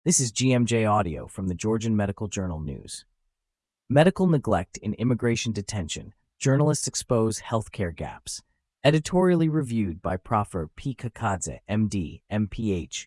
This is GMJ Audio from the Georgian Medical Journal News. Medical neglect in immigration detention. Journalists expose healthcare gaps. Editorially reviewed by Prof. P. Kakadze, MD, MPH,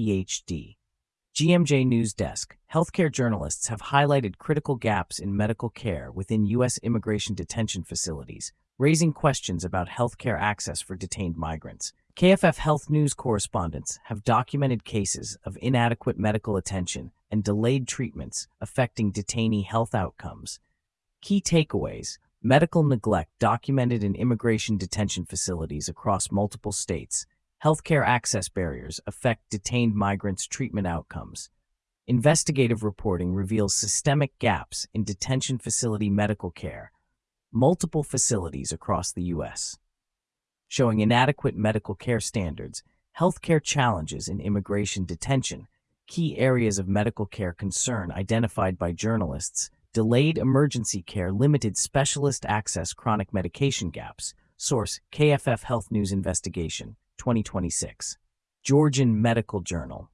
PhD. GMJ News Desk. Healthcare journalists have highlighted critical gaps in medical care within U.S. immigration detention facilities, raising questions about healthcare access for detained migrants. KFF Health News correspondents have documented cases of inadequate medical attention and delayed treatments affecting detainee health outcomes. Key takeaways: medical neglect documented in immigration detention facilities across multiple states. Healthcare access barriers affect detained migrants' treatment outcomes. Investigative reporting reveals systemic gaps in detention facility medical care. Multiple facilities across the U.S. showing inadequate medical care standards, healthcare challenges in immigration detention, key areas of medical care concern identified by journalists, delayed emergency care, limited specialist access, chronic medication gaps. Source: KFF Health News Investigation, 2026. Georgian Medical Journal.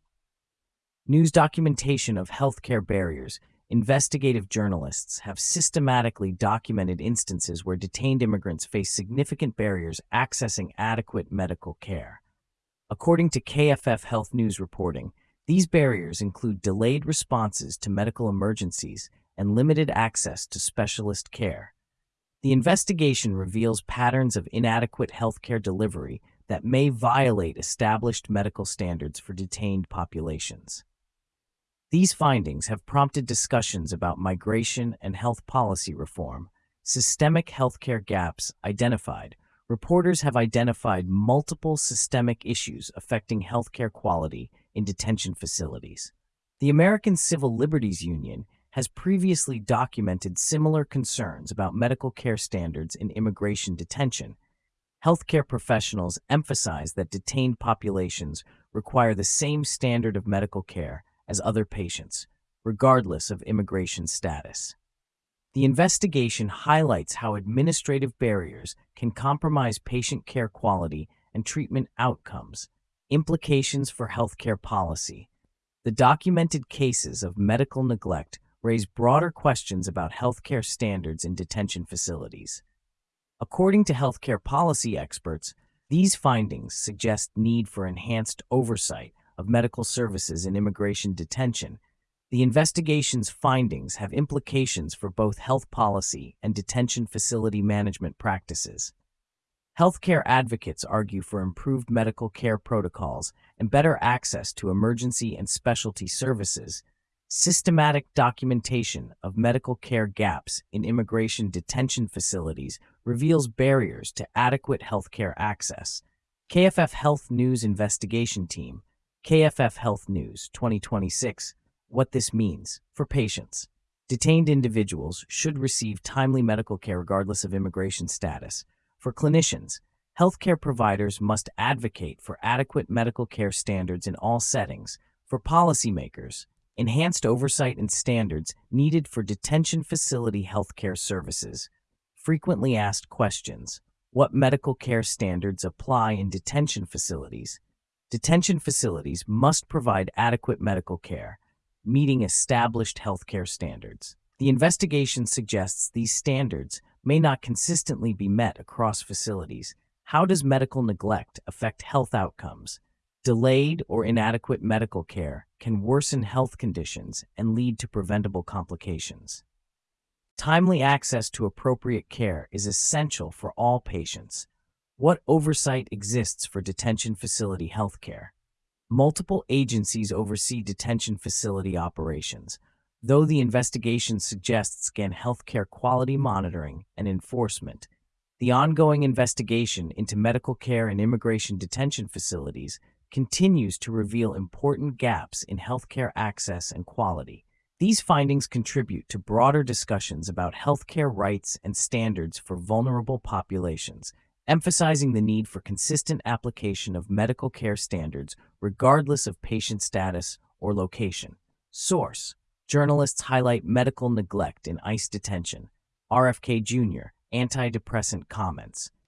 News documentation of healthcare barriers. Investigative journalists have systematically documented instances where detained immigrants face significant barriers accessing adequate medical care. According to KFF Health News reporting, these barriers include delayed responses to medical emergencies and limited access to specialist care. The investigation reveals patterns of inadequate healthcare delivery that may violate established medical standards for detained populations. These findings have prompted discussions about migration and health policy reform. Systemic healthcare gaps identified. Reporters have identified multiple systemic issues affecting healthcare quality in detention facilities. The American Civil Liberties Union has previously documented similar concerns about medical care standards in immigration detention. Healthcare professionals emphasize that detained populations require the same standard of medical care as other patients, regardless of immigration status. The investigation highlights how administrative barriers can compromise patient care quality and treatment outcomes. Implications for healthcare policy. The documented cases of medical neglect raise broader questions about healthcare standards in detention facilities. According to healthcare policy experts, these findings suggest need for enhanced oversight of medical services in immigration detention. The investigation's findings have implications for both health policy and detention facility management practices. Healthcare advocates argue for improved medical care protocols and better access to emergency and specialty services. Systematic documentation of medical care gaps in immigration detention facilities reveals barriers to adequate healthcare access. KFF Health News Investigation Team. KFF Health News, 2026. What this means for patients. Detained individuals should receive timely medical care regardless of immigration status. For clinicians, healthcare providers must advocate for adequate medical care standards in all settings. For policymakers, enhanced oversight and standards needed for detention facility healthcare services. Frequently asked questions. What medical care standards apply in detention facilities? Detention facilities must provide adequate medical care, meeting established healthcare standards. The investigation suggests these standards may not consistently be met across facilities. How does medical neglect affect health outcomes? Delayed or inadequate medical care can worsen health conditions and lead to preventable complications. Timely access to appropriate care is essential for all patients. What oversight exists for detention facility healthcare? Multiple agencies oversee detention facility operations, though the investigation suggests healthcare quality monitoring and enforcement. The ongoing investigation into medical care in immigration detention facilities continues to reveal important gaps in healthcare access and quality. These findings contribute to broader discussions about healthcare rights and standards for vulnerable populations, emphasizing the need for consistent application of medical care standards regardless of patient status or location. Source: journalists highlight medical neglect in ICE detention. RFK Jr. Antidepressant comments.